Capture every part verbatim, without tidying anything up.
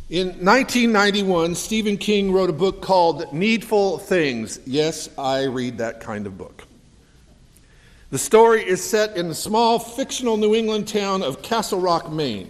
In nineteen ninety-one, Stephen King wrote a book called Needful Things. Yes, I read that kind of book. The story is set in the small fictional New England town of Castle Rock, Maine.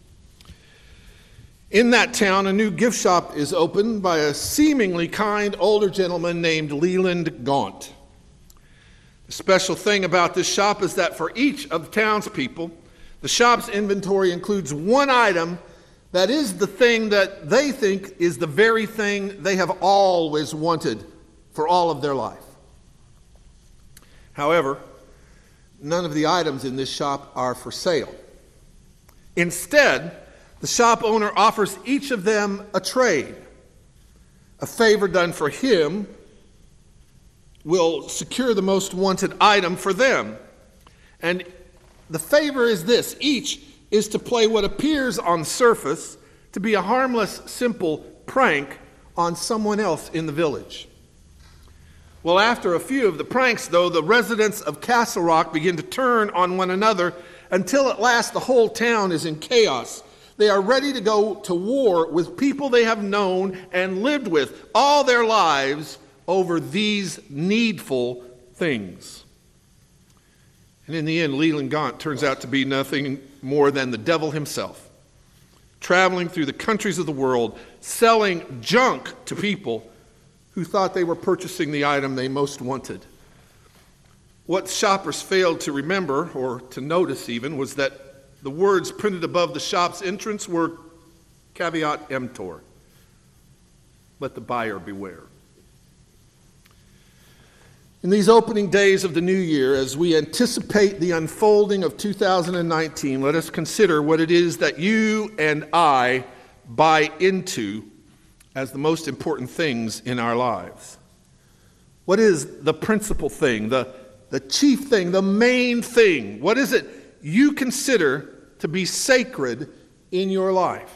In that town, a new gift shop is opened by a seemingly kind older gentleman named Leland Gaunt. The special thing about this shop is that for each of the townspeople, the shop's inventory includes one item that is the thing that they think is the very thing they have always wanted for all of their life. However, none of the items in this shop are for sale. Instead, the shop owner offers each of them a trade. A favor done for him will secure the most wanted item for them. And the favor is this: each is to play what appears on the surface to be a harmless, simple prank on someone else in the village. Well, after a few of the pranks, though, the residents of Castle Rock begin to turn on one another until at last the whole town is in chaos. They are ready to go to war with people they have known and lived with all their lives over these needful things. And in the end, Leland Gaunt turns out to be nothing more than the devil himself, traveling through the countries of the world, selling junk to people who thought they were purchasing the item they most wanted. What shoppers failed to remember, or to notice even, was that the words printed above the shop's entrance were caveat emptor. Let the buyer beware. In these opening days of the new year, as we anticipate the unfolding of two thousand nineteen, let us consider what it is that you and I buy into as the most important things in our lives. What is the principal thing, the, the chief thing, the main thing? What is it you consider to be sacred in your life?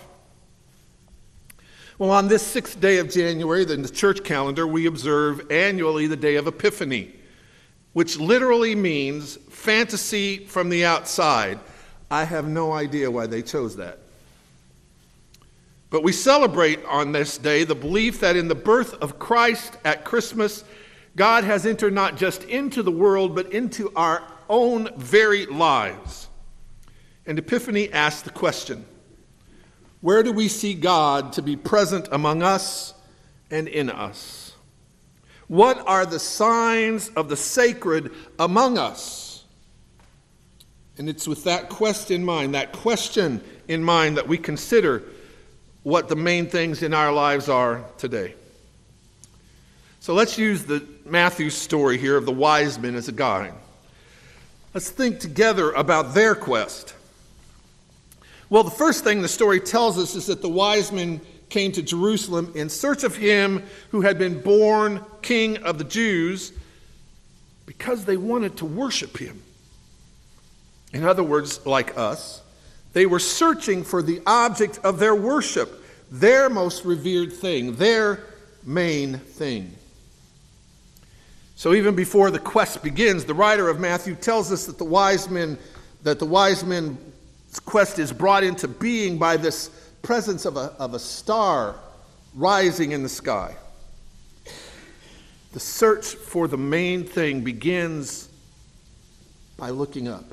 Well, on this sixth day of January, in the church calendar, we observe annually the day of Epiphany, which literally means fantasy from the outside. I have no idea why they chose that. But we celebrate on this day the belief that in the birth of Christ at Christmas, God has entered not just into the world, but into our own very lives. And Epiphany asks the question, where do we see God to be present among us and in us? What are the signs of the sacred among us? And it's with that quest in mind, that question in mind, that we consider what the main things in our lives are today. So let's use the Matthew story here of the wise men as a guide. Let's think together about their quest. Well, the first thing the story tells us is that the wise men came to Jerusalem in search of him who had been born King of the Jews because they wanted to worship him. In other words, like us, they were searching for the object of their worship, their most revered thing, their main thing. So even before the quest begins, the writer of Matthew tells us that the wise men, that the wise men's quest is brought into being by this presence of a, of a star rising in the sky. The search for the main thing begins by looking up.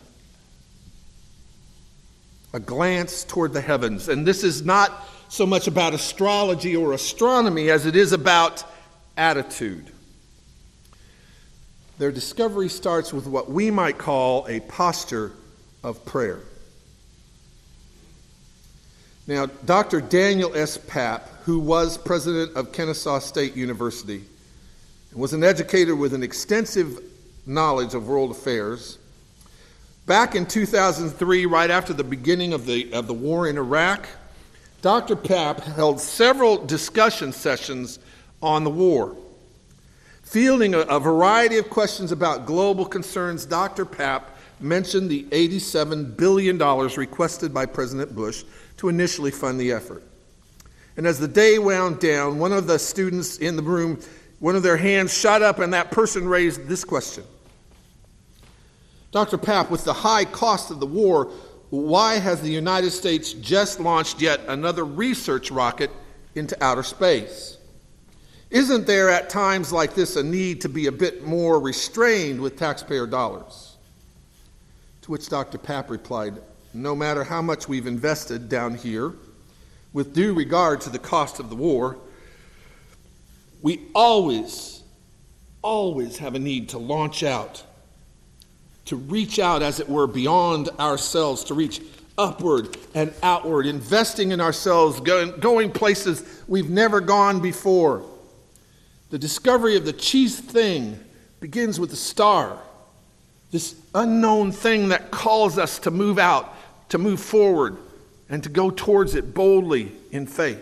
A glance toward the heavens. And this is not so much about astrology or astronomy as it is about attitude. Their discovery starts with what we might call a posture of prayer. Now, Doctor Daniel S. Papp, who was president of Kennesaw State University, and was an educator with an extensive knowledge of world affairs, back in two thousand three, right after the beginning of the, of the war in Iraq, Doctor Papp held several discussion sessions on the war. Fielding a, a variety of questions about global concerns, Doctor Papp mentioned the eighty-seven billion dollars requested by President Bush to initially fund the effort. And as the day wound down, one of the students in the room, one of their hands shot up, and that person raised this question. Doctor Papp, with the high cost of the war, why has the United States just launched yet another research rocket into outer space? Isn't there at times like this a need to be a bit more restrained with taxpayer dollars? To which Doctor Papp replied, no matter how much we've invested down here, with due regard to the cost of the war, we always, always have a need to launch out, to reach out, as it were, beyond ourselves, to reach upward and outward, investing in ourselves, going, going places we've never gone before. The discovery of the chief thing begins with the star, this unknown thing that calls us to move out, to move forward, and to go towards it boldly in faith.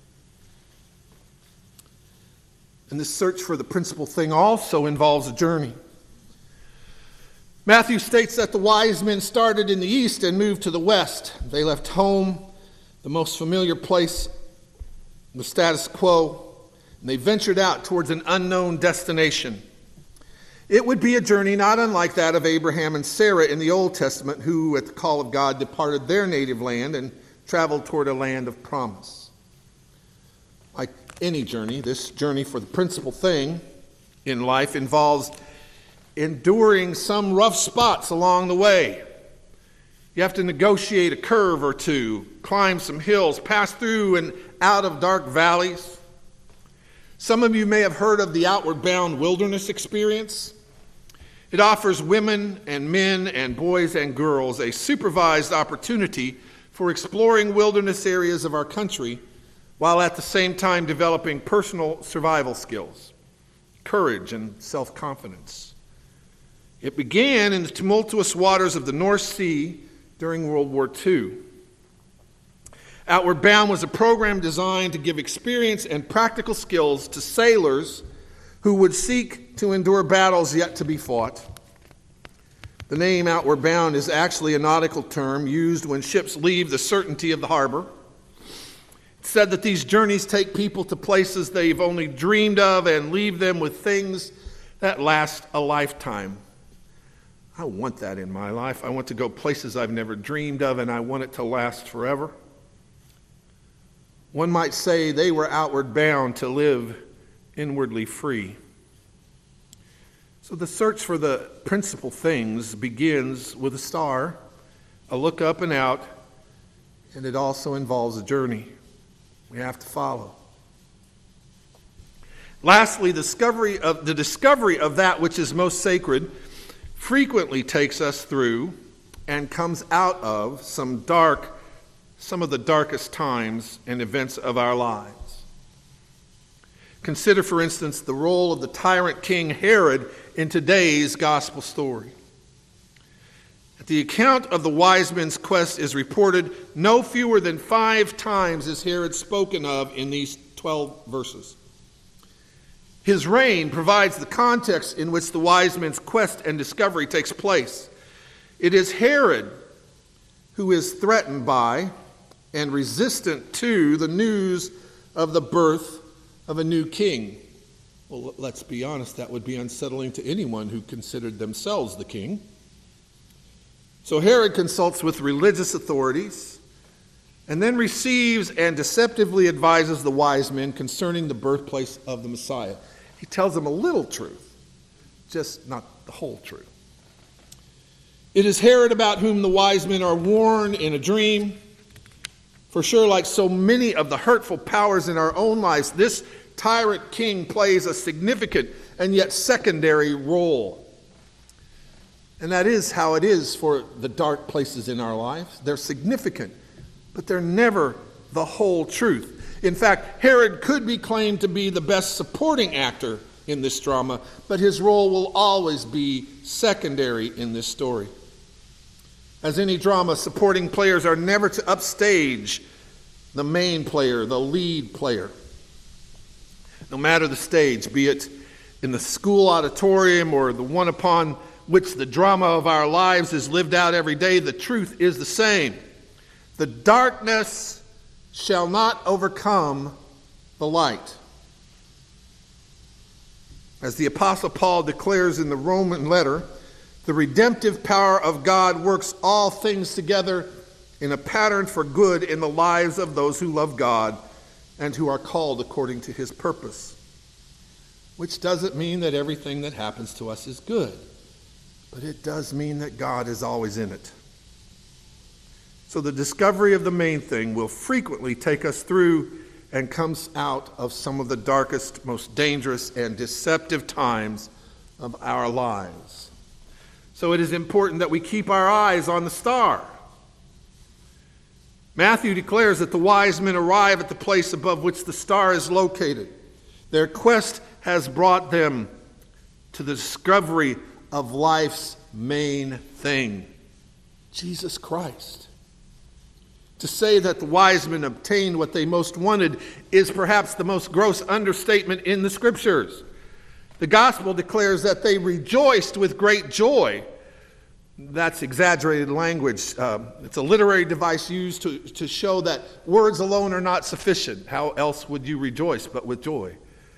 And this search for the principal thing also involves a journey. Matthew states that the wise men started in the east and moved to the west. They left home, the most familiar place, the status quo, and they ventured out towards an unknown destination. It would be a journey not unlike that of Abraham and Sarah in the Old Testament, who, at the call of God, departed their native land and traveled toward a land of promise. Like any journey, this journey for the principal thing in life involves enduring some rough spots along the way. You have to negotiate a curve or two, climb some hills, pass through and out of dark valleys. Some of you may have heard of the Outward Bound Wilderness Experience. It offers women and men and boys and girls a supervised opportunity for exploring wilderness areas of our country while at the same time developing personal survival skills, courage, and self-confidence. It began in the tumultuous waters of the North Sea during World War Two. Outward Bound was a program designed to give experience and practical skills to sailors who would seek to endure battles yet to be fought. The name Outward Bound is actually a nautical term used when ships leave the certainty of the harbor. It's said that these journeys take people to places they've only dreamed of and leave them with things that last a lifetime. I want that in my life. I want to go places I've never dreamed of, and I want it to last forever. One might say they were outward bound to live inwardly free. So the search for the principal things begins with a star, a look up and out, and it also involves a journey we have to follow. Lastly, the discovery of, the discovery of that which is most sacred frequently takes us through and comes out of some dark, some of the darkest times and events of our lives. Consider, for instance, the role of the tyrant king Herod in today's gospel story. At the account of the wise men's quest is reported, no fewer than five times is Herod spoken of in these twelve verses. His reign provides the context in which the wise men's quest and discovery takes place. It is Herod who is threatened by and resistant to the news of the birth of a new king. Well, let's be honest, that would be unsettling to anyone who considered themselves the king. So Herod consults with religious authorities and then receives and deceptively advises the wise men concerning the birthplace of the Messiah. He tells them a little truth, just not the whole truth. It is Herod about whom the wise men are warned in a dream. For sure, like so many of the hurtful powers in our own lives, this tyrant king plays a significant and yet secondary role. And that is how it is for the dark places in our lives. They're significant, but they're never the whole truth. In fact, Herod could be claimed to be the best supporting actor in this drama, but his role will always be secondary in this story. As any drama, supporting players are never to upstage the main player, the lead player. No matter the stage, be it in the school auditorium or the one upon which the drama of our lives is lived out every day, the truth is the same. The darkness shall not overcome the light. As the Apostle Paul declares in the Roman letter, The redemptive power of God works all things together in a pattern for good in the lives of those who love God and who are called according to his purpose. Which doesn't mean that everything that happens to us is good, but it does mean that God is always in it. So the discovery of the main thing will frequently take us through and comes out of some of the darkest, most dangerous, and deceptive times of our lives. So it is important that we keep our eyes on the star. Matthew declares that the wise men arrive at the place above which the star is located. Their quest has brought them to the discovery of life's main thing, Jesus Christ. To say that the wise men obtained what they most wanted is perhaps the most gross understatement in the Scriptures. The gospel declares that they rejoiced with great joy. That's exaggerated language. Uh, it's a literary device used to, to show that words alone are not sufficient. How else would you rejoice but with joy?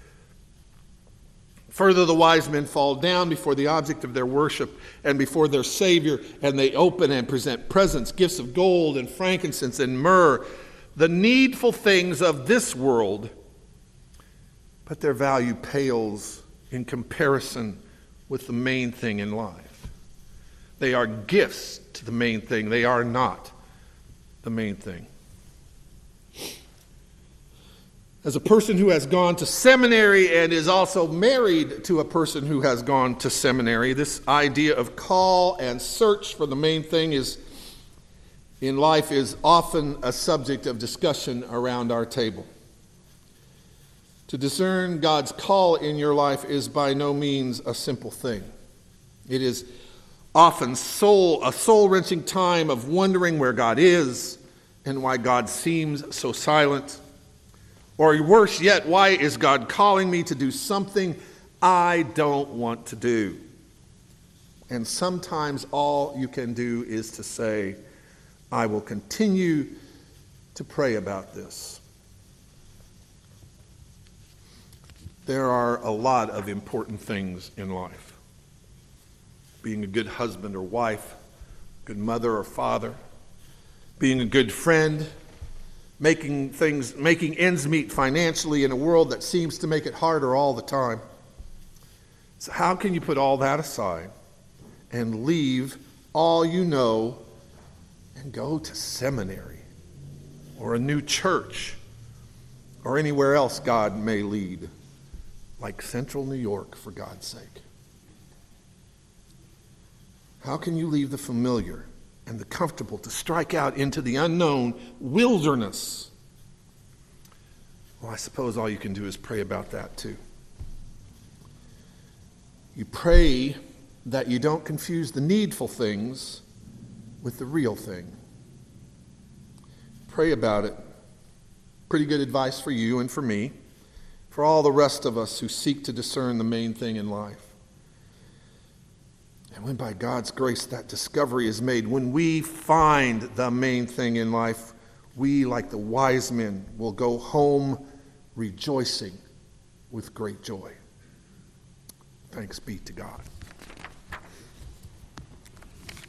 Further, the wise men fall down before the object of their worship and before their Savior, and they open and present presents, gifts of gold and frankincense and myrrh, the needful things of this world, but their value pales in comparison with the main thing in life. They are gifts to the main thing. They are not the main thing. As a person who has gone to seminary and is also married to a person who has gone to seminary, this idea of call and search for the main thing is in life is often a subject of discussion around our table. To discern God's call in your life is by no means a simple thing. It is often soul, a soul-wrenching time of wondering where God is and why God seems so silent. Or worse yet, why is God calling me to do something I don't want to do? And sometimes all you can do is to say, I will continue to pray about this. There are a lot of important things in life. Being a good husband or wife, good mother or father, being a good friend, making things, making ends meet financially in a world that seems to make it harder all the time. So how can you put all that aside and leave all you know and go to seminary or a new church or anywhere else God may lead, like Central New York, for God's sake? How can you leave the familiar and the comfortable to strike out into the unknown wilderness? Well, I suppose all you can do is pray about that too. You pray that you don't confuse the needful things with the real thing. Pray about it. Pretty good advice for you and for me, for all the rest of us who seek to discern the main thing in life. And when by God's grace that discovery is made, when we find the main thing in life, we, like the wise men, will go home rejoicing with great joy. Thanks be to God.